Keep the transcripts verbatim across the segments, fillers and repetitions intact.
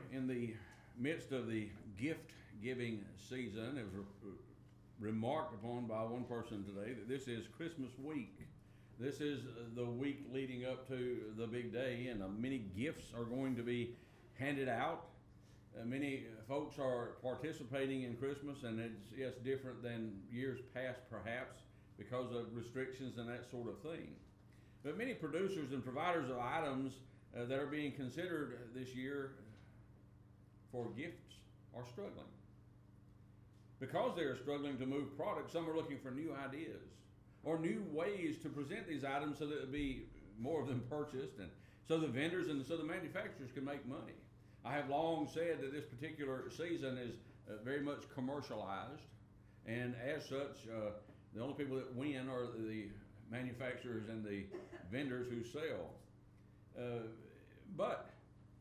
in the midst of the gift-giving season. It was re- remarked upon by one person today that this is Christmas week. This is the week leading up to the big day, and uh, many gifts are going to be handed out. Uh, many folks are participating in Christmas, and it's yes different than years past, perhaps, because of restrictions and that sort of thing. But many producers and providers of items uh, that are being considered this year for gifts are struggling. Because they are struggling to move products, some are looking for new ideas or new ways to present these items so that it would be more of them purchased, and so the vendors and so the manufacturers can make money. I have long said that this particular season is uh, very much commercialized, and as such, uh, the only people that win are the manufacturers and the vendors who sell. Uh, but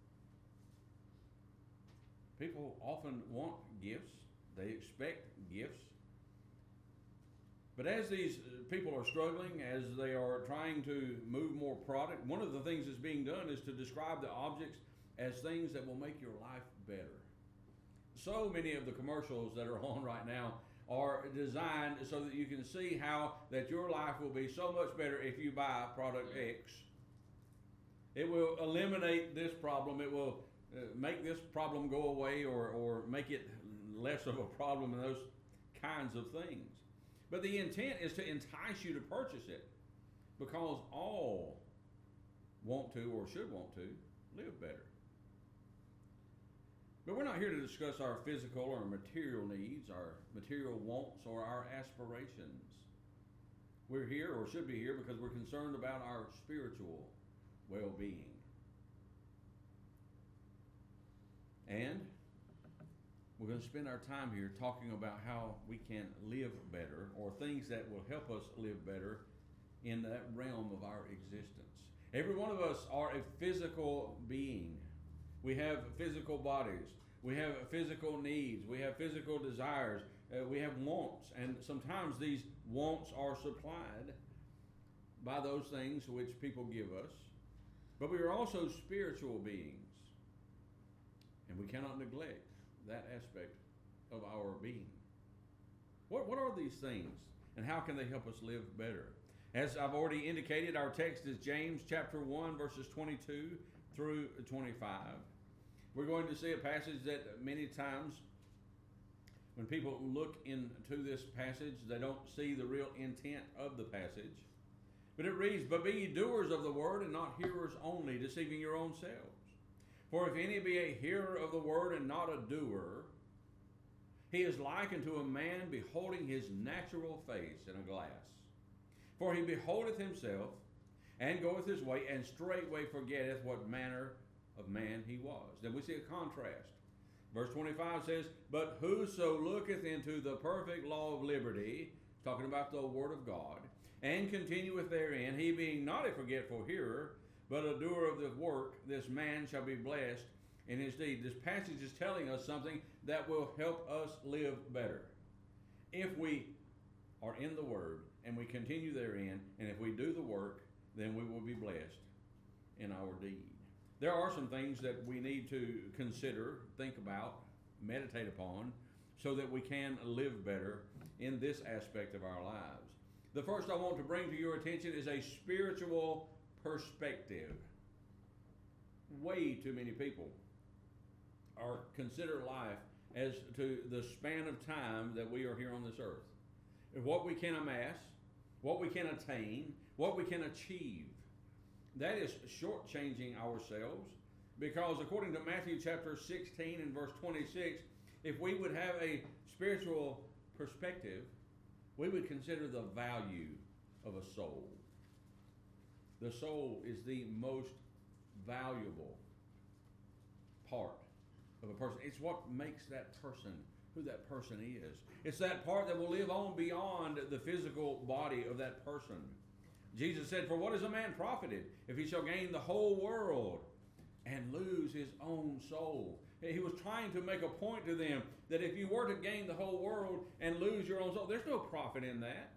people often want gifts. They expect gifts. But as these people are struggling, as they are trying to move more product, one of the things that's being done is to describe the objects as things that will make your life better. So many of the commercials that are on right now are designed so that you can see how that your life will be so much better if you buy product X. It will eliminate this problem. It will uh, make this problem go away, or, or make it less of a problem, and those kinds of things. But the intent is to entice you to purchase it, because all want to or should want to live better. But we're not here to discuss our physical or material needs, our material wants, or our aspirations. We're here, or should be here, because we're concerned about our spiritual well-being. And we're going to spend our time here talking about how we can live better, or things that will help us live better in that realm of our existence. Every one of us are a physical being. We have physical bodies. We have physical needs. We have physical desires. Uh, we have wants. And sometimes these wants are supplied by those things which people give us. But we are also spiritual beings. And we cannot neglect that aspect of our being. What, what are these things, and how can they help us live better? As I've already indicated, our text is James chapter one, verses twenty-two through twenty-five. We're going to see a passage that many times when people look into this passage, they don't see the real intent of the passage. But it reads, "But be ye doers of the word, and not hearers only, deceiving your own selves. For if any be a hearer of the word and not a doer, he is like unto a man beholding his natural face in a glass. For he beholdeth himself, and goeth his way, and straightway forgetteth what manner of man he was." Then we see a contrast. Verse twenty-five says, "But whoso looketh into the perfect law of liberty," talking about the word of God, "and continueth therein, he being not a forgetful hearer, but a doer of the work, this man shall be blessed in his deed." This passage is telling us something that will help us live better. If we are in the Word and we continue therein, and if we do the work, then we will be blessed in our deed. There are some things that we need to consider, think about, meditate upon, so that we can live better in this aspect of our lives. The first I want to bring to your attention is a spiritual perspective. Way too many people are consider life as to the span of time that we are here on this earth. What we can amass, what we can attain, what we can achieve. That is shortchanging ourselves, because according to Matthew chapter sixteen and verse twenty-six, if we would have a spiritual perspective, we would consider the value of a soul. The soul is the most valuable part of a person. It's what makes that person who that person is. It's that part that will live on beyond the physical body of that person. Jesus said, "For what is a man profited if he shall gain the whole world and lose his own soul?" He was trying to make a point to them that if you were to gain the whole world and lose your own soul, there's no profit in that.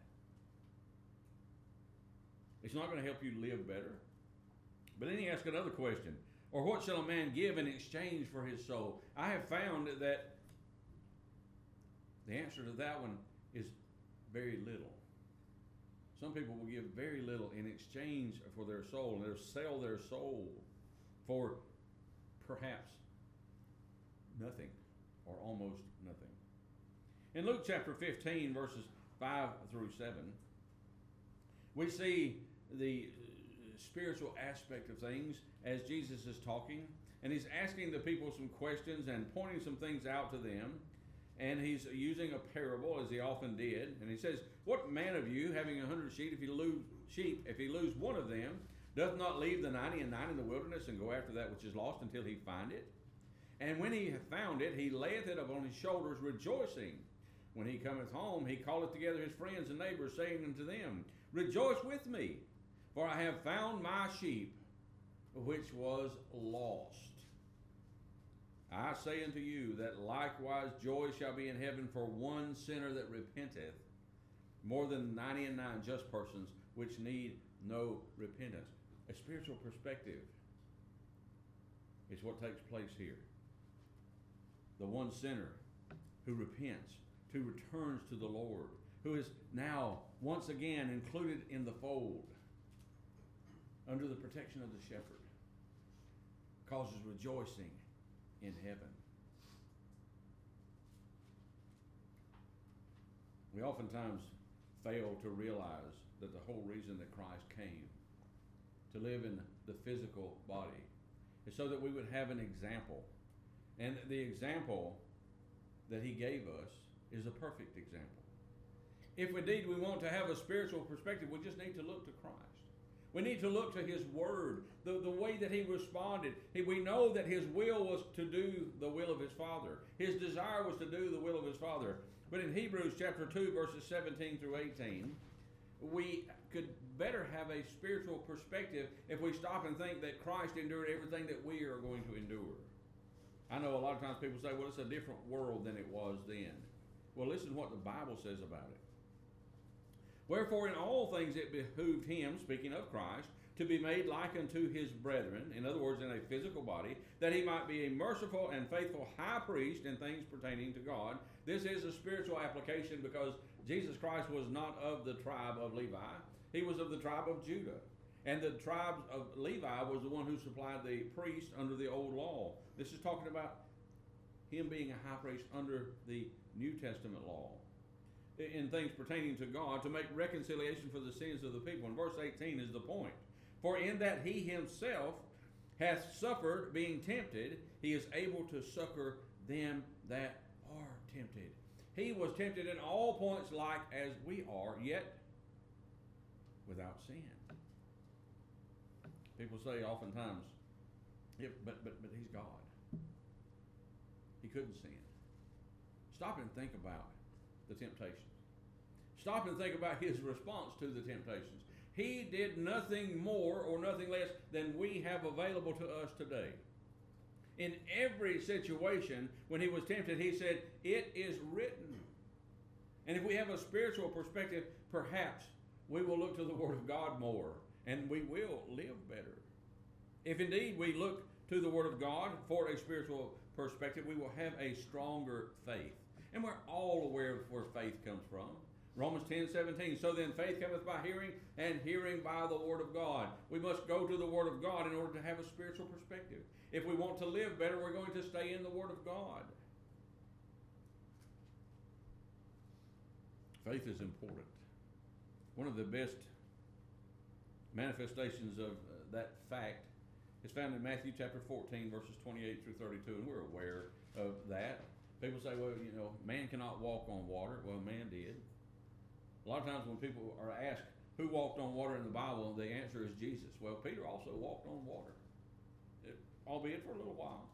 It's not going to help you live better. But then he asked another question. Or what shall a man give in exchange for his soul? I have found that the answer to that one is very little. Some people will give very little in exchange for their soul, and they'll sell their soul for perhaps nothing or almost nothing. In Luke chapter fifteen, verses five through seven, we see the spiritual aspect of things as Jesus is talking, and he's asking the people some questions and pointing some things out to them, and he's using a parable as he often did, and he says, "What man of you, having a hundred sheep, if he lose sheep, if he lose one of them, doth not leave the ninety and nine in the wilderness and go after that which is lost until he find it? And when he hath found it, he layeth it upon his shoulders, rejoicing. When he cometh home, he calleth together his friends and neighbors, saying unto them, Rejoice with me, for I have found my sheep, which was lost. I say unto you that likewise joy shall be in heaven for one sinner that repenteth, more than ninety and nine just persons which need no repentance." A spiritual perspective is what takes place here. The one sinner who repents, who returns to the Lord, who is now once again included in the fold under the protection of the shepherd, causes rejoicing in heaven. We oftentimes fail to realize that the whole reason that Christ came to live in the physical body is so that we would have an example. And the example that he gave us is a perfect example. If indeed we want to have a spiritual perspective, we just need to look to Christ. We need to look to his word, the, the way that he responded. He, we know that his will was to do the will of his Father. His desire was to do the will of his Father. But in Hebrews chapter two, verses seventeen through eighteen, we could better have a spiritual perspective if we stop and think that Christ endured everything that we are going to endure. I know a lot of times people say, well, it's a different world than it was then. Well, listen to what the Bible says about it. "Wherefore in all things it behooved him," speaking of Christ, "to be made like unto his brethren," in other words, in a physical body, "that he might be a merciful and faithful high priest in things pertaining to God." This is a spiritual application because Jesus Christ was not of the tribe of Levi. He was of the tribe of Judah. And the tribe of Levi was the one who supplied the priest under the old law. This is talking about him being a high priest under the New Testament law, in things pertaining to God, to make reconciliation for the sins of the people. And verse eighteen is the point. "For in that he himself hath suffered, being tempted, he is able to succor them that are tempted." He was tempted in all points like as we are, yet without sin. People say oftentimes, yeah, but, but, but he's God. He couldn't sin. Stop and think about the temptations. Stop and think about his response to the temptations. He did nothing more or nothing less than we have available to us today. In every situation, when he was tempted, he said, "It is written." And if we have a spiritual perspective, perhaps we will look to the Word of God more, and we will live better. If indeed we look to the Word of God for a spiritual perspective, we will have a stronger faith. And we're all aware of where faith comes from. Romans ten seventeen, "So then faith cometh by hearing, and hearing by the Word of God." We must go to the Word of God in order to have a spiritual perspective. If we want to live better, we're going to stay in the Word of God. Faith is important. One of the best manifestations of uh, that fact is found in Matthew chapter fourteen, verses twenty-eight through thirty-two, and we're aware of that. People say, well, you know, man cannot walk on water. Well, man did. A lot of times when people are asked who walked on water in the Bible, the answer is Jesus. Well, Peter also walked on water, it, albeit for a little while.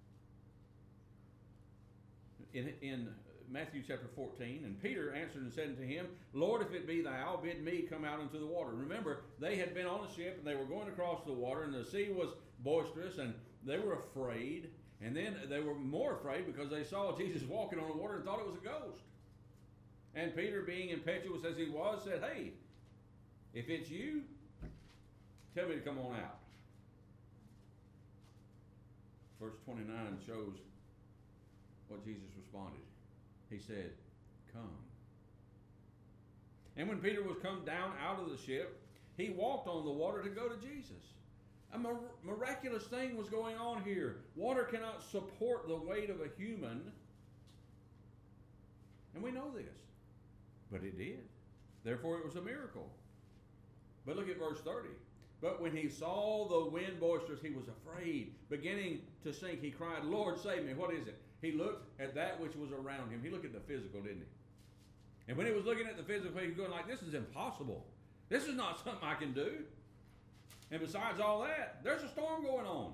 In, in Matthew chapter fourteen, "And Peter answered and said unto him, Lord, if it be thou, bid me come out into the water." Remember, they had been on a ship and they were going across the water, and the sea was boisterous, and they were afraid. And then they were more afraid because they saw Jesus walking on the water and thought it was a ghost. And Peter, being impetuous as he was, said, "Hey, if it's you, tell me to come on out." Verse twenty-nine shows what Jesus responded. He said, "Come." And when Peter was come down out of the ship, he walked on the water to go to Jesus. A mir- miraculous thing was going on here. Water cannot support the weight of a human. And we know this. But it did. Therefore it was a miracle. But look at verse thirty. But when he saw the wind boisterous, he was afraid. Beginning to sink, he cried, "Lord, save me." What is it? He looked at that which was around him. He looked at the physical, didn't he? And when he was looking at the physical, he was going like, this is impossible. This is not something I can do. And besides all that, there's a storm going on.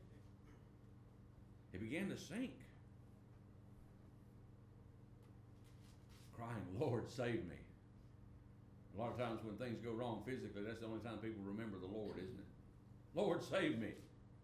He began to sink, crying, "Lord, save me." A lot of times when things go wrong physically, that's the only time people remember the Lord, isn't it? "Lord, save me."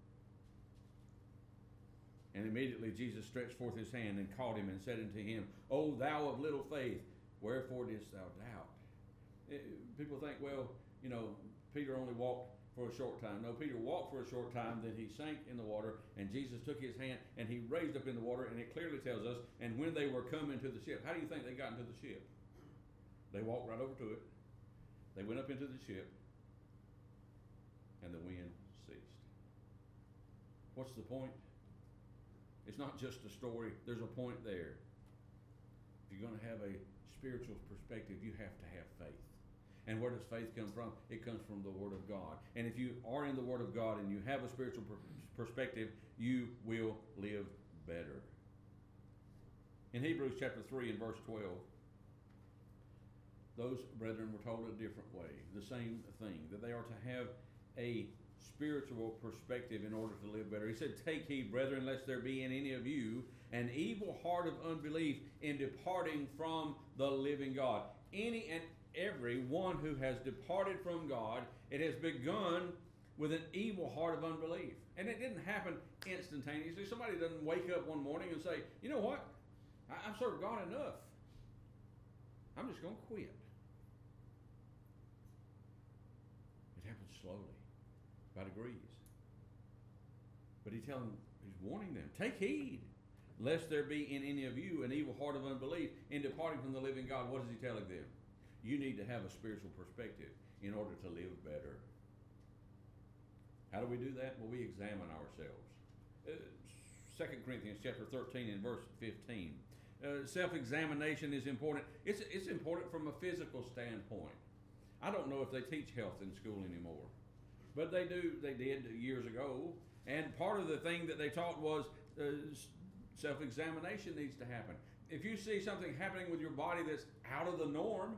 And immediately Jesus stretched forth his hand and caught him and said unto him, "O thou of little faith, wherefore didst thou doubt?" It, people think, well, you know, Peter only walked for a short time. No, Peter walked for a short time, then he sank in the water, and Jesus took his hand and he raised up in the water, and it clearly tells us, and when they were come into the ship, how do you think they got into the ship? They walked right over to it. They went up into the ship, and the wind ceased. What's the point? It's not just a story. There's a point there. If you're going to have a spiritual perspective, you have to have faith. And where does faith come from? It comes from the Word of God. And if you are in the Word of God and you have a spiritual per- perspective, you will live better. In Hebrews chapter three and verse twelve, those brethren were told a different way, the same thing, that they are to have a spiritual perspective in order to live better. He said, "Take heed, brethren, lest there be in any of you an evil heart of unbelief in departing from the living God." Any and every one who has departed from God, it has begun with an evil heart of unbelief. And it didn't happen instantaneously. Somebody doesn't wake up one morning and say, "You know what? I- I've served God enough. I'm just going to quit." It happens slowly, by degrees. But he telling, he's warning them, "Take heed, lest there be in any of you an evil heart of unbelief in departing from the living God." What is he telling them? You need to have a spiritual perspective in order to live better. How do we do that? Well, we examine ourselves. Uh, Second Corinthians chapter thirteen and verse fifteen. Uh, self-examination is important. It's, it's important from a physical standpoint. I don't know if they teach health in school anymore, but they do. They did years ago. And part of the thing that they taught was uh, self-examination needs to happen. If you see something happening with your body that's out of the norm,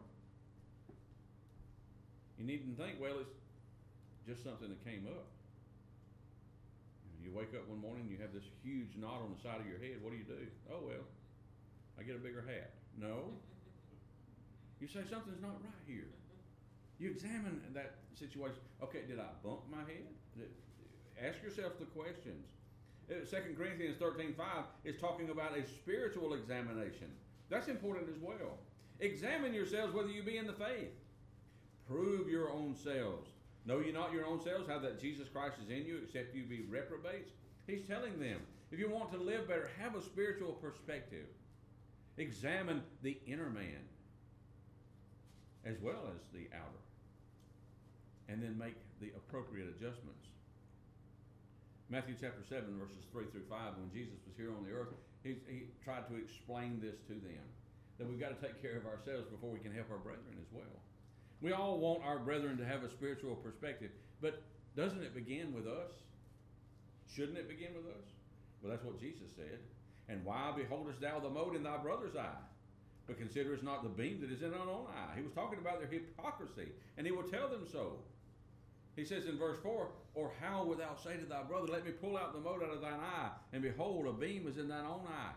you needn't think, well, it's just something that came up. You wake up one morning, you have this huge knot on the side of your head. What do you do? Oh, well, I get a bigger hat. No. You say something's not right here. You examine that situation. Okay, did I bump my head? Did, ask yourself the questions. Second Corinthians thirteen five is talking about a spiritual examination. That's important as well. Examine yourselves whether you be in the faith. Prove your own selves. Know ye not your own selves how that Jesus Christ is in you, except you be reprobates? He's telling them, if you want to live better, have a spiritual perspective. Examine the inner man as well as the outer, and then make the appropriate adjustments. Matthew chapter seven, verses three through five, when Jesus was here on the earth, he, he tried to explain this to them, that we've got to take care of ourselves before we can help our brethren as well. We all want our brethren to have a spiritual perspective, but doesn't it begin with us? Shouldn't it begin with us? Well, that's what Jesus said. "And why beholdest thou the mote in thy brother's eye, but considerest not the beam that is in thine own eye?" He was talking about their hypocrisy, and he will tell them so. He says in verse four, "Or how wilt thou say to thy brother, Let me pull out the mote out of thine eye, and behold, a beam is in thine own eye?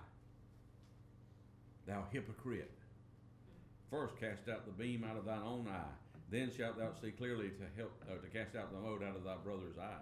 Thou hypocrite. First cast out the beam out of thine own eye, then shalt thou see clearly to help uh, to cast out the mote out of thy brother's eye."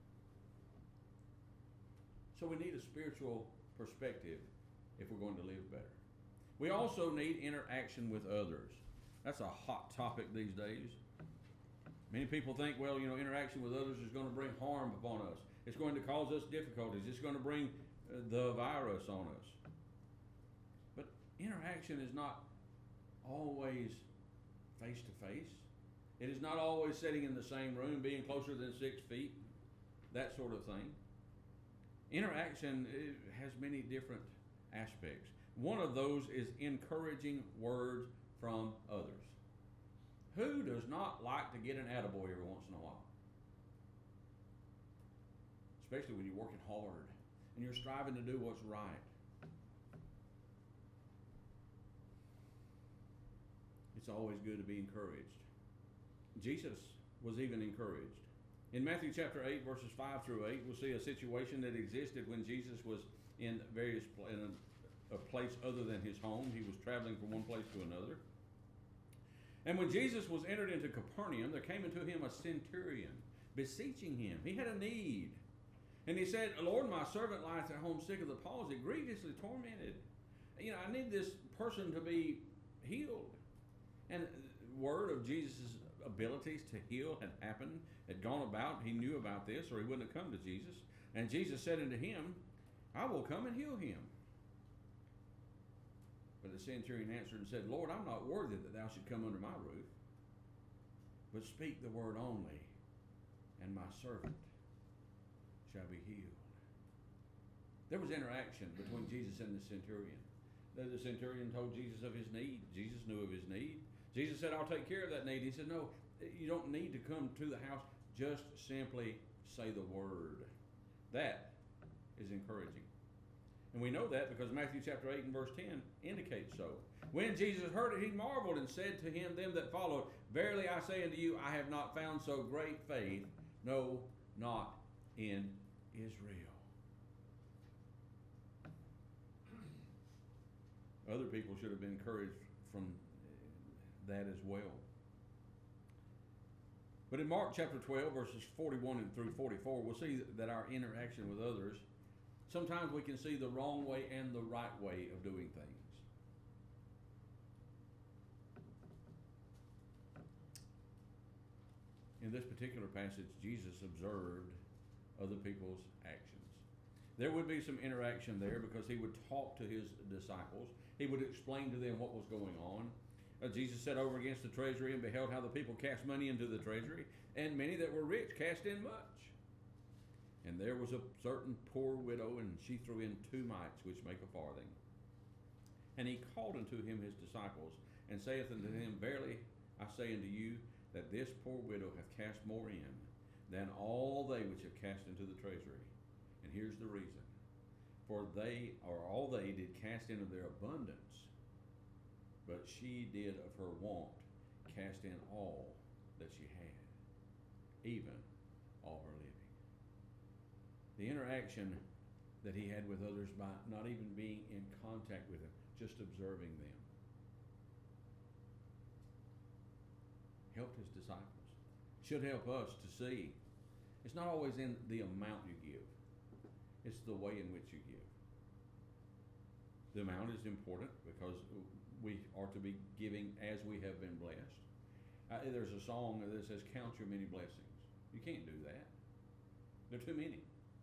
So we need a spiritual perspective if we're going to live better. We also need interaction with others. That's a hot topic these days. Many people think, well, you know, interaction with others is going to bring harm upon us. It's going to cause us difficulties. It's going to bring uh, the virus on us. But interaction is not always face to face. It is not always sitting in the same room, being closer than six feet, that sort of thing. Interaction has many different aspects. One of those is encouraging words from others. Who does not like to get an attaboy every once in a while? Especially when you're working hard and you're striving to do what's right. It's always good to be encouraged. Jesus was even encouraged. In Matthew chapter eight, verses five through eight, we'll see a situation that existed when Jesus was in various pl- in a, a place other than his home. He was traveling from one place to another. And when Jesus was entered into Capernaum, there came unto him a centurion, beseeching him. He had a need. And he said, Lord, my servant lieth at home sick of the palsy, grievously tormented. You know, I need this person to be healed. And the word of Jesus' abilities to heal had happened, had gone about. He knew about this, or he wouldn't have come to Jesus. And Jesus said unto him, I will come and heal him. But the centurion answered and said, Lord, I'm not worthy that thou should come under my roof, but speak the word only, and my servant shall be healed. There was interaction between Jesus and the centurion. The centurion told Jesus of his need. Jesus knew of his need. Jesus said, I'll take care of that need. He said, no, you don't need to come to the house. Just simply say the word. That is encouraging. And we know that because Matthew chapter eight and verse ten indicates so. When Jesus heard it, he marveled and said to him, them that followed, verily I say unto you, I have not found so great faith, no, not in Israel. Other people should have been encouraged from that as well. But in Mark chapter twelve, verses forty-one and through forty-four, we'll see that our interaction with others, sometimes we can see the wrong way and the right way of doing things. In this particular passage, Jesus observed other people's actions. There would be some interaction there because he would talk to his disciples. He would explain to them what was going on. Uh, Jesus sat over against the treasury and beheld how the people cast money into the treasury, and many that were rich cast in much. And there was a certain poor widow, and she threw in two mites, which make a farthing. And he called unto him his disciples, and saith unto them, verily I say unto you, that this poor widow hath cast more in than all they which have cast into the treasury. And here's the reason. For they, or all they did cast into their abundance, but she did of her want cast in all that she had, even all her living. The interaction that he had with others by not even being in contact with them, just observing them, helped his disciples. Should help us to see. It's not always in the amount you give. It's the way in which you give. The amount is important because we are to be giving as we have been blessed. Uh, there's a song that says, count your many blessings. You can't do that. There are too many.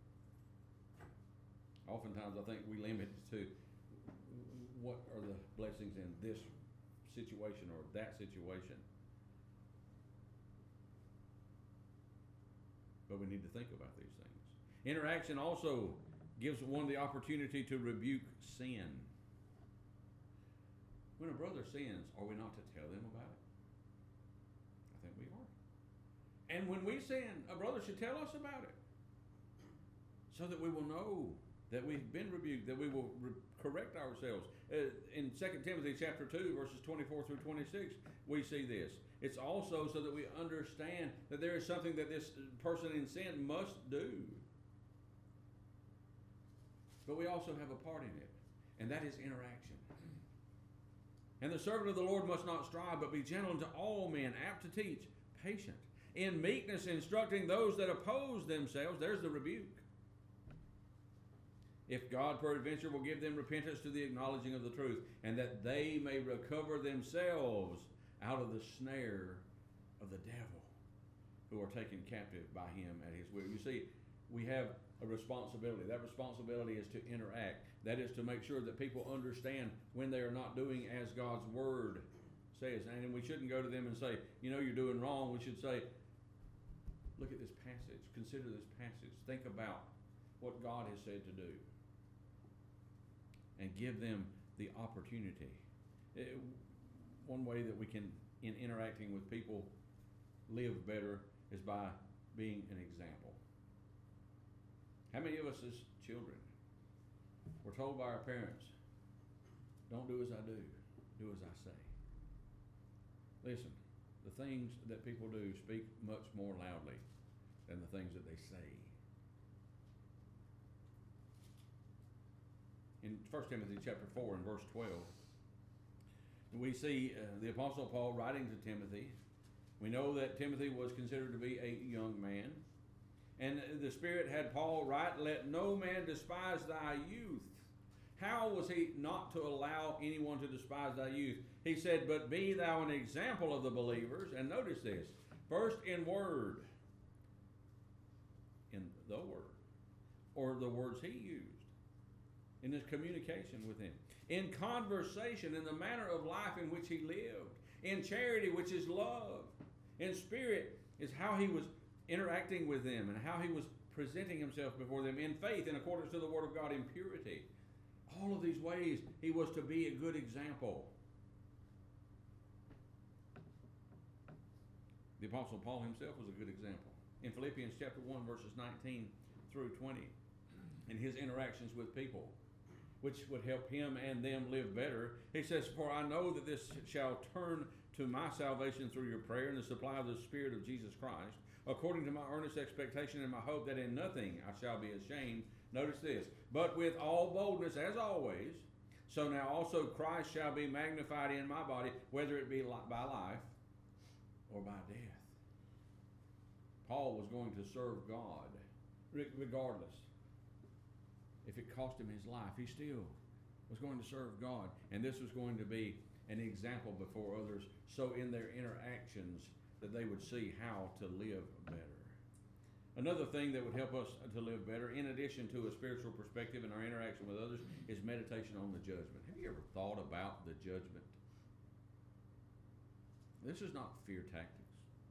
Oftentimes I think we limit it to what are the blessings in this situation or that situation. But we need to think about these things. Interaction also gives one the opportunity to rebuke sin. When a brother sins, are we not to tell them about it? I think we are. And when we sin, a brother should tell us about it, so that we will know that we've been rebuked, that we will re- correct ourselves. Uh, in Second Timothy chapter two, verses twenty-four through twenty-six, we see this. It's also so that we understand that there is something that this person in sin must do. But we also have a part in it, and that is interaction. And the servant of the Lord must not strive, but be gentle unto all men, apt to teach, patient, in meekness instructing those that oppose themselves. There's the rebuke. If God peradventure will give them repentance to the acknowledging of the truth, and that they may recover themselves out of the snare of the devil, who are taken captive by him at his will. You see, we have a responsibility. That responsibility is to interact. That is to make sure that people understand when they are not doing as God's Word says. And we shouldn't go to them and say, you know, you're doing wrong. We should say, look at this passage. Consider this passage. Think about what God has said to do. And give them the opportunity. It, one way that we can, in interacting with people, live better is by being an example. How many of us as children were told by our parents, don't do as I do, do as I say? Listen, the things that people do speak much more loudly than the things that they say. In First Timothy chapter four and verse twelve, we see uh, the Apostle Paul writing to Timothy. We know that Timothy was considered to be a young man. And the Spirit had Paul write, let no man despise thy youth. How was he not to allow anyone to despise thy youth? He said, but be thou an example of the believers. And notice this, first in word, in the word, or the words he used, in his communication with him, in conversation, in the manner of life in which he lived, in charity, which is love, in spirit is how he was interacting with them and how he was presenting himself before them, in faith, in accordance to the Word of God, in purity. All of these ways he was to be a good example. The Apostle Paul himself was a good example. In Philippians chapter one, verses nineteen through twenty, in his interactions with people, which would help him and them live better, he says, for I know that this shall turn to my salvation through your prayer and the supply of the Spirit of Jesus Christ, according to my earnest expectation and my hope that in nothing I shall be ashamed. Notice this, but with all boldness as always, so now also Christ shall be magnified in my body, whether it be by life or by death. Paul was going to serve God regardless. If it cost him his life, he still was going to serve God. And this was going to be an example before others, so in their interactions that they would see how to live better. Another thing that would help us to live better, in addition to a spiritual perspective in our interaction with others, is meditation on the judgment. Have you ever thought about the judgment? This is not fear tactics.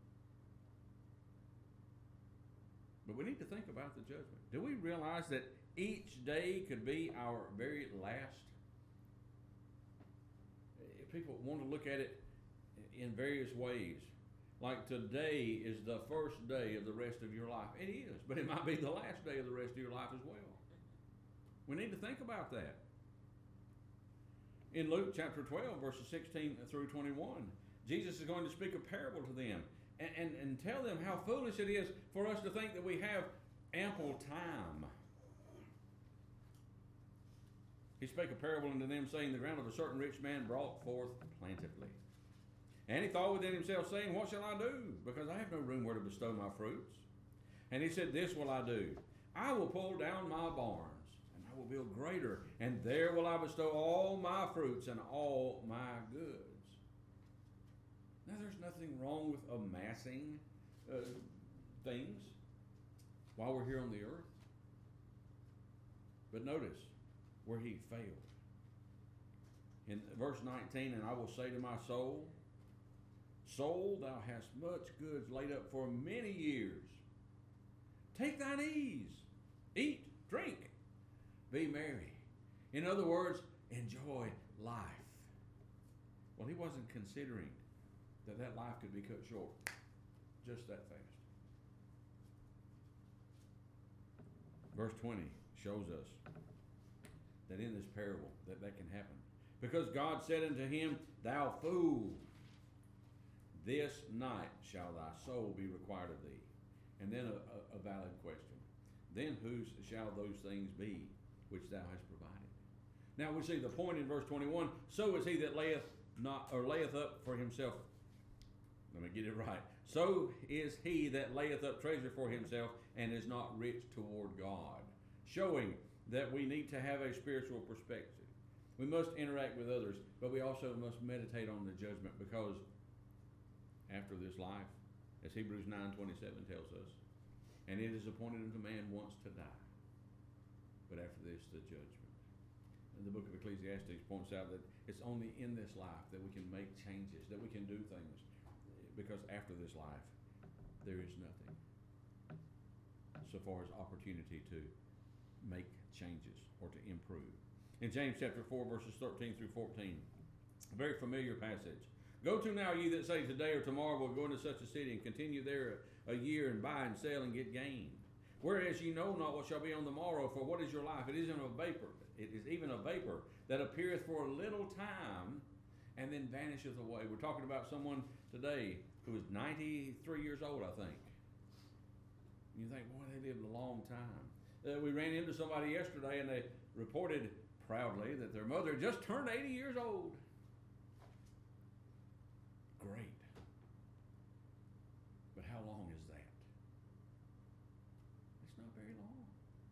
But we need to think about the judgment. Do we realize that each day could be our very last? People want to look at it in various ways. Like today is the first day of the rest of your life. It is, but it might be the last day of the rest of your life as well. We need to think about that. In Luke chapter twelve, verses sixteen through twenty-one, Jesus is going to speak a parable to them and, and, and tell them how foolish it is for us to think that we have ample time. He spake a parable unto them, saying, the ground of a certain rich man brought forth plentifully. And he thought within himself, saying, what shall I do? Because I have no room where to bestow my fruits. And he said, this will I do. I will pull down my barns, and I will build greater, and there will I bestow all my fruits and all my goods. Now, there's nothing wrong with amassing uh, things while we're here on the earth. But notice where he failed. In verse nineteen, and I will say to my soul, soul, thou hast much goods laid up for many years. Take thine ease, eat, drink, be merry. In other words, enjoy life. Well, he wasn't considering that that life could be cut short just that fast. Verse twenty shows us that in this parable that that can happen. Because God said unto him, thou fool, this night shall thy soul be required of thee. And then a, a, a valid question. Then whose shall those things be which thou hast provided? Now we see the point in verse twenty-one. So is he that layeth not or layeth up for himself. Let me get it right. So is he that layeth up treasure for himself and is not rich toward God. Showing that we need to have a spiritual perspective. We must interact with others, but we also must meditate on the judgment, because after this life, as Hebrews nine twenty-seven tells us, And it is appointed unto man once to die, but after this, the judgment. And the book of Ecclesiastes points out that it's only in this life that we can make changes, that we can do things, because after this life, there is nothing so far as opportunity to make changes or to improve. In James chapter four, verses thirteen through fourteen, a very familiar passage. Go to now, ye that say, today or tomorrow we'll go into such a city and continue there a, a year and buy and sell and get gain. Whereas ye know not what shall be on the morrow, for what is your life? It isn't a vapor. It is even a vapor that appeareth for a little time and then vanisheth away. We're talking about someone today who is ninety-three years old, I think. You think, boy, they lived a long time. Uh, we ran into somebody yesterday and they reported proudly that their mother just turned eighty years old. Great. But how long is that? It's not very long.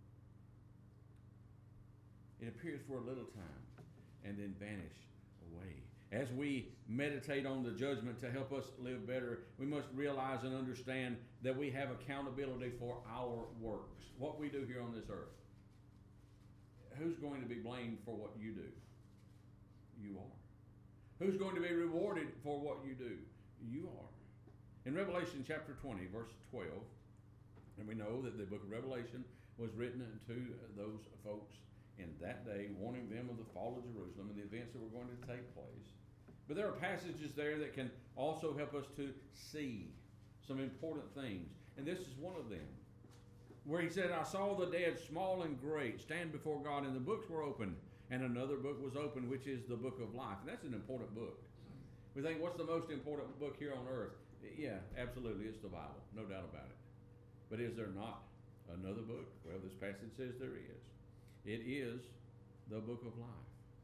It appears for a little time and then vanish away. As we meditate on the judgment to help us live better, we must realize and understand that we have accountability for our works, what we do here on this earth. Who's going to be blamed for what you do? You are. Who's going to be rewarded for what you do? You are. In Revelation chapter twenty, verse twelve, and we know that the book of Revelation was written to those folks in that day, warning them of the fall of Jerusalem and the events that were going to take place. But there are passages there that can also help us to see some important things. And this is one of them, where he said, I saw the dead, small and great, stand before God, and the books were opened. And another book was opened, which is the book of life. And that's an important book. We think, what's the most important book here on earth? Yeah, absolutely, it's the Bible, no doubt about it. But is there not another book? Well, this passage says there is. It is the book of life.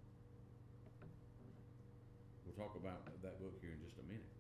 We'll talk about that book here in just a minute.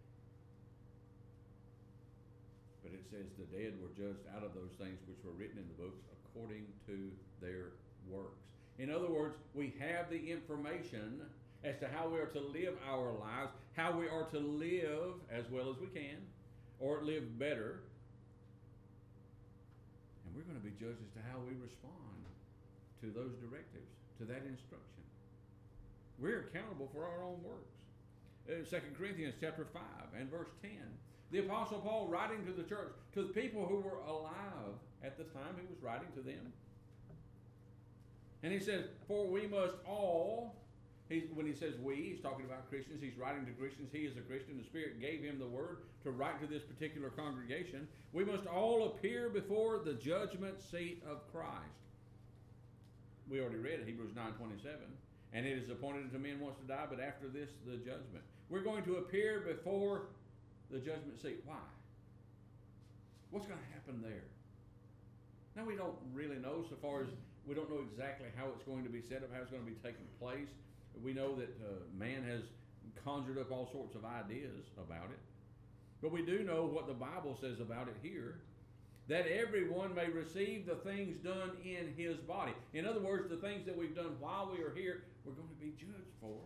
But it says the dead were judged out of those things which were written in the books according to their works. In other words, we have the information as to how we are to live our lives, how we are to live as well as we can, or live better. And we're going to be judged as to how we respond to those directives, to that instruction. We're accountable for our own works. Uh, Second Corinthians chapter five and verse ten. The Apostle Paul writing to the church, to the people who were alive at the time he was writing to them. And he says, for we must all, he, when he says we, he's talking about Christians. He's writing to Christians. He is a Christian. The Spirit gave him the word to write to this particular congregation. We must all appear before the judgment seat of Christ. We already read Hebrews nine twenty-seven. And it is appointed unto men once to die, but after this, the judgment. We're going to appear before the judgment seat. Why? What's going to happen there? Now, we don't really know so far as we don't know exactly how it's going to be set up, how it's going to be taking place. We know that uh, man has conjured up all sorts of ideas about it. But we do know what the Bible says about it here, that everyone may receive the things done in his body. In other words, the things that we've done while we are here, we're going to be judged for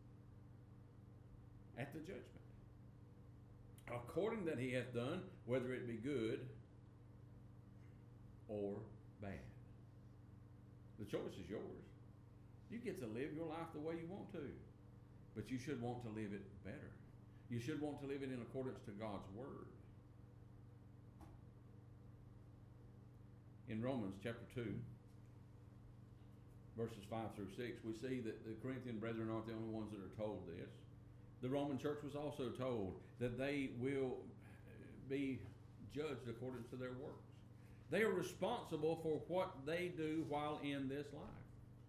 at the judgment. According that he hath done, whether it be good or bad. The choice is yours. You get to live your life the way you want to, but you should want to live it better. You should want to live it in accordance to God's word. In Romans chapter two, verses five through six, we see that the Corinthian brethren aren't the only ones that are told this. The Roman church was also told that they will be judged according to their works. They are responsible for what they do while in this life.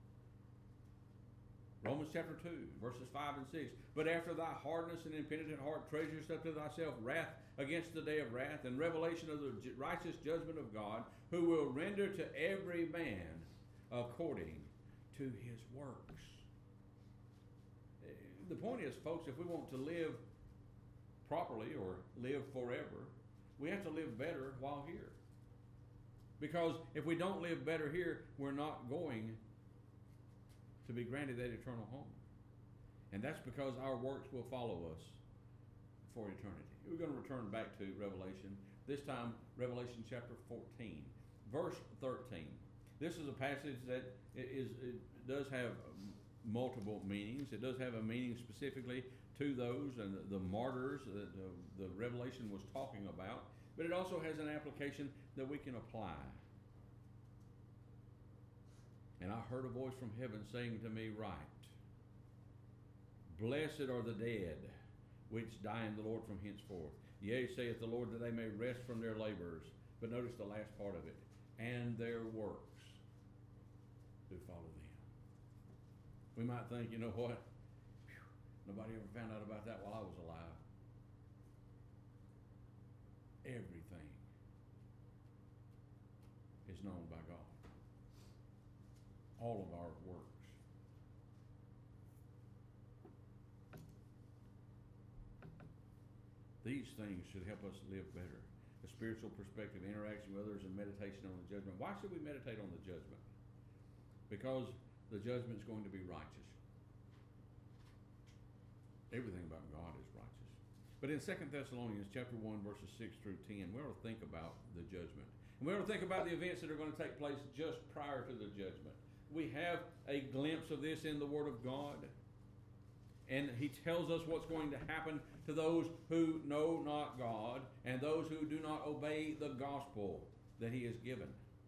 Romans chapter two, verses five and six. But after thy hardness and impenitent heart treasurest up to thyself wrath against the day of wrath and revelation of the righteous judgment of God, who will render to every man according to his works. The point is, folks, if we want to live properly or live forever, we have to live better while here. Because if we don't live better here, we're not going to be granted that eternal home. And that's because our works will follow us for eternity. We're going to return back to Revelation. This time, Revelation chapter fourteen, verse thirteen. This is a passage that is, it does have multiple meanings. It does have a meaning specifically to those and the, the martyrs that the, the Revelation was talking about, but it also has an application that we can apply. And I heard a voice from heaven saying to me, write, blessed are the dead which die in the Lord from henceforth. Yea, saith the Lord, that they may rest from their labors. But notice the last part of it. And their works do follow them. We might think, you know what? Whew, nobody ever found out about that while I was alive. Everything is known by God. All of our works. These things should help us live better. A spiritual perspective, interaction with others, and meditation on the judgment. Why should we meditate on the judgment? Because the judgment is going to be righteous. Everything about God is righteous. But in Second Thessalonians chapter one, verses six through ten, we ought to think about the judgment. And we ought to think about the events that are going to take place just prior to the judgment. We have a glimpse of this in the Word of God. And he tells us what's going to happen to those who know not God and those who do not obey the gospel that he has given.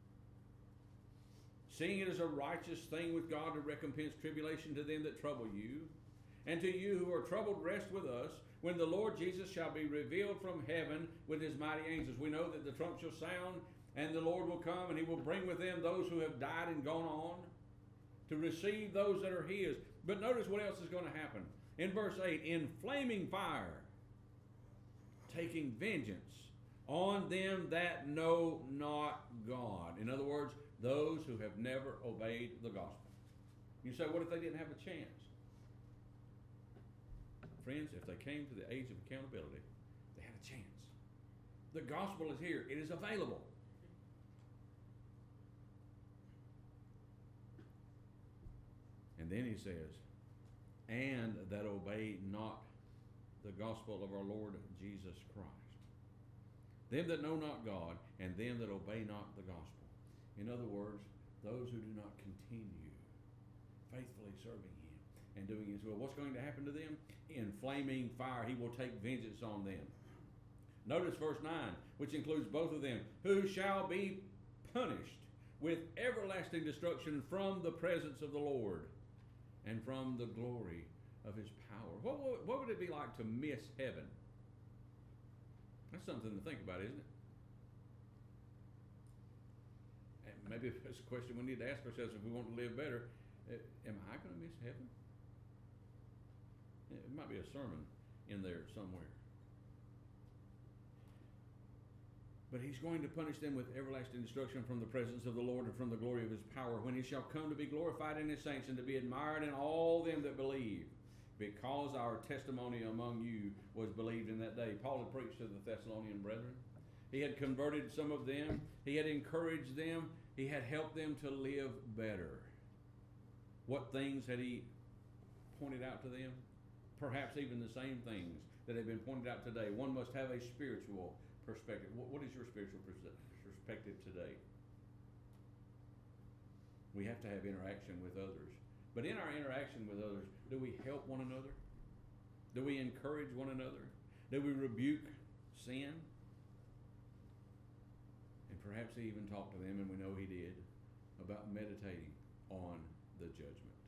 Seeing it as a righteous thing with God to recompense tribulation to them that trouble you, and to you who are troubled rest with us, when the Lord Jesus shall be revealed from heaven with his mighty angels. We know that the trump shall sound, and the Lord will come, and he will bring with him those who have died and gone on, to receive those that are his. But notice what else is going to happen. In verse eight, in flaming fire, taking vengeance on them that know not God. In other words, those who have never obeyed the gospel. You say, what if they didn't have a chance? Friends, if they came to the age of accountability, they had a chance. The gospel is here. It is available. And then he says, and that obey not the gospel of our Lord Jesus Christ. Them that know not God, and them that obey not the gospel. In other words, those who do not continue faithfully serving him and doing his will. What's going to happen to them? In flaming fire, he will take vengeance on them. Notice verse nine, which includes both of them. Who shall be punished with everlasting destruction from the presence of the Lord and from the glory of his power. What, what, what would it be like to miss heaven? That's something to think about, isn't it? And maybe it's a question we need to ask ourselves if we want to live better. Uh, am I going to miss heaven? It might be a sermon in there somewhere. But he's going to punish them with everlasting destruction from the presence of the Lord and from the glory of his power, when he shall come to be glorified in his saints and to be admired in all them that believe, because our testimony among you was believed in that day. Paul had preached to the Thessalonian brethren. He had converted some of them. He had encouraged them. He had helped them to live better. What things had he pointed out to them? Perhaps even the same things that have been pointed out today. One must have a spiritual perspective. What is your spiritual perspective today? We have to have interaction with others. But in our interaction with others, do we help one another? Do we encourage one another? Do we rebuke sin? And perhaps he even talked to them, and we know he did, about meditating on the judgment.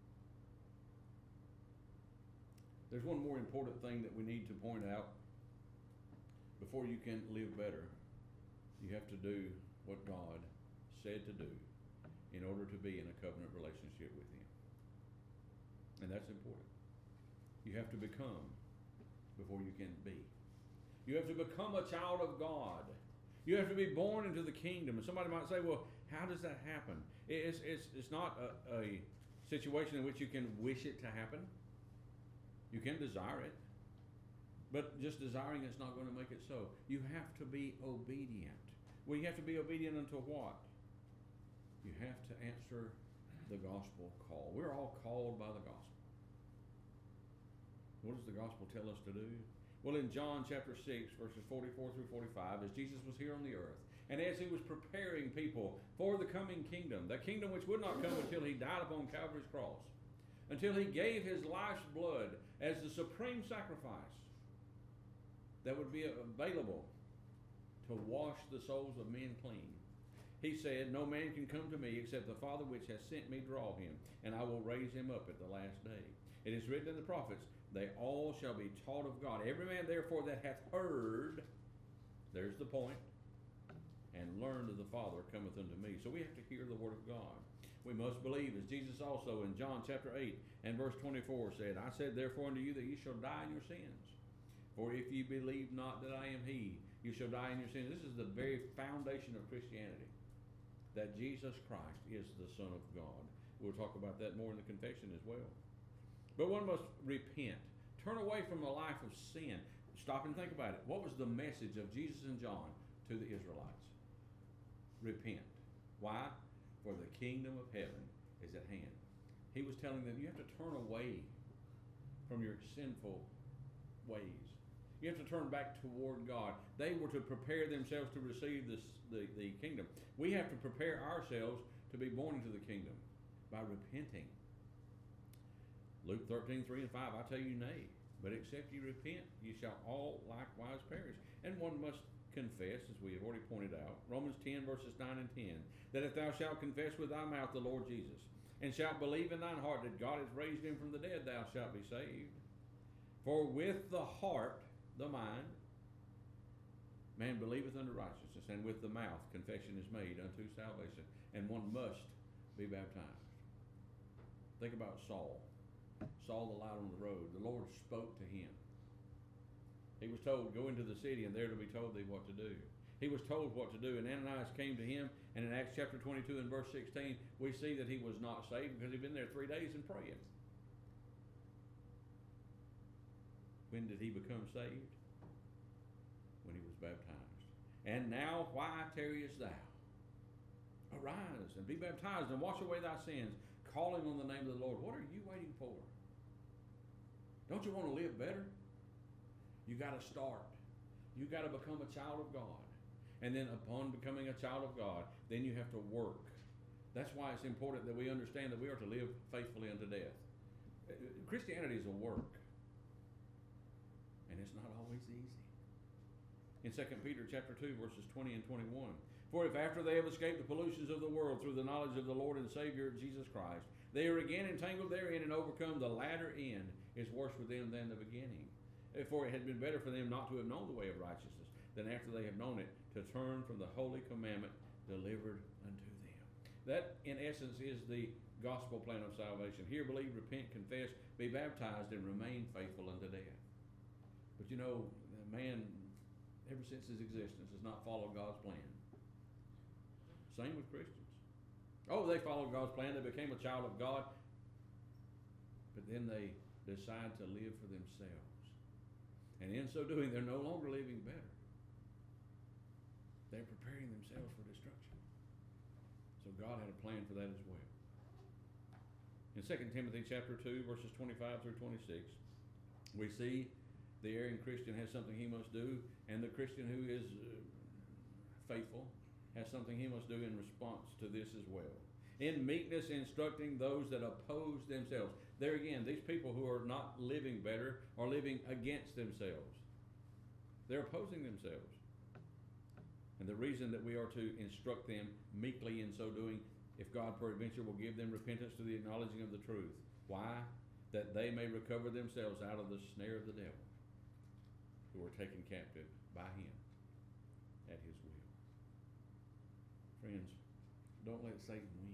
There's one more important thing that we need to point out. Before you can live better, you have to do what God said to do in order to be in a covenant relationship with him. And that's important. You have to become before you can be. You have to become a child of God. You have to be born into the kingdom. And somebody might say, well, how does that happen? It's, it's, it's not a, a situation in which you can wish it to happen. You can desire it. But just desiring it's not going to make it so. You have to be obedient. Well, you have to be obedient unto what? You have to answer the gospel call. We're all called by the gospel. What does the gospel tell us to do? Well, in John chapter six, verses forty-four through forty-five, as Jesus was here on the earth, and as he was preparing people for the coming kingdom, that kingdom which would not come until he died upon Calvary's cross, until he gave his life's blood as the supreme sacrifice that would be available to wash the souls of men clean. He said, no man can come to me except the Father which has sent me draw him, and I will raise him up at the last day. It is written in the prophets, they all shall be taught of God. Every man therefore that hath heard, there's the point, and learned of the Father cometh unto me. So we have to hear the word of God. We must believe, as Jesus also in John chapter eight and verse twenty-four said, I said therefore unto you that ye shall die in your sins. For if ye believe not that I am he, you shall die in your sins. This is the very foundation of Christianity, that Jesus Christ is the Son of God. We'll talk about that more in the confession as well. But one must repent. Turn away from a life of sin. Stop and think about it. What was the message of Jesus and John to the Israelites? Repent. Why? For the kingdom of heaven is at hand. He was telling them, you have to turn away from your sinful ways. You have to turn back toward God. They were to prepare themselves to receive this, the, the kingdom. We have to prepare ourselves to be born into the kingdom by repenting. Luke thirteen, three and five, I tell you nay, but except you repent, you shall all likewise perish. And one must confess, as we have already pointed out, Romans ten, verses nine and ten, that if thou shalt confess with thy mouth the Lord Jesus, and shalt believe in thine heart that God hath raised him from the dead, thou shalt be saved. For with the heart, the mind, man believeth unto righteousness, and with the mouth confession is made unto salvation, and one must be baptized. Think about Saul. Saul the light on the road. The Lord spoke to him. He was told, go into the city, and there to be told thee what to do. He was told what to do, and Ananias came to him, and in Acts chapter twenty-two and verse sixteen, we see that he was not saved because he'd been there three days and praying. When did he become saved? When he was baptized. And now why tarriest thou? Arise and be baptized and wash away thy sins, calling on the name of the Lord. What are you waiting for? Don't you want to live better? You got to start. You got to become a child of God. And then upon becoming a child of God, then you have to work. That's why it's important that we understand that we are to live faithfully unto death. Christianity is a work. And it's not always easy. In Second Peter chapter two, verses twenty and twenty-one, for if after they have escaped the pollutions of the world through the knowledge of the Lord and Savior Jesus Christ, they are again entangled therein and overcome, the latter end is worse with them than the beginning. For it had been better for them not to have known the way of righteousness than after they have known it, to turn from the holy commandment delivered unto them. That, in essence, is the gospel plan of salvation. Hear, believe, repent, confess, be baptized, and remain faithful unto death. But you know, man, ever since his existence, has not followed God's plan. Same with Christians. Oh, they followed God's plan. They became a child of God. But then they decide to live for themselves. And in so doing, they're no longer living better. They're preparing themselves for destruction. So God had a plan for that as well. In Second Timothy chapter two, verses twenty-five through twenty-six, we see the erring Christian has something he must do, and the Christian who is uh, faithful has something he must do in response to this as well. In meekness instructing those that oppose themselves. There again, these people who are not living better are living against themselves. They're opposing themselves. And the reason that we are to instruct them meekly in so doing, if God peradventure will give them repentance to the acknowledging of the truth. Why? That they may recover themselves out of the snare of the devil, who are taken captive by him at his will. Friends, don't let Satan win.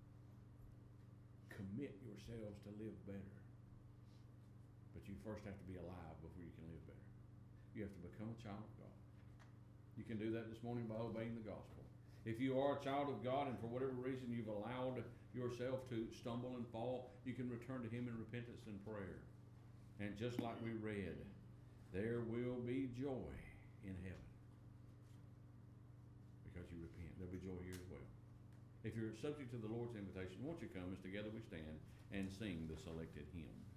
Commit yourselves to live better. But you first have to be alive before you can live better. You have to become a child of God. You can do that this morning by obeying the gospel. If you are a child of God and for whatever reason you've allowed yourself to stumble and fall, you can return to him in repentance and prayer. And just like we read, there will be joy in heaven because you repent. There'll be joy here as well. If you're subject to the Lord's invitation, won't you come as together we stand and sing the selected hymn.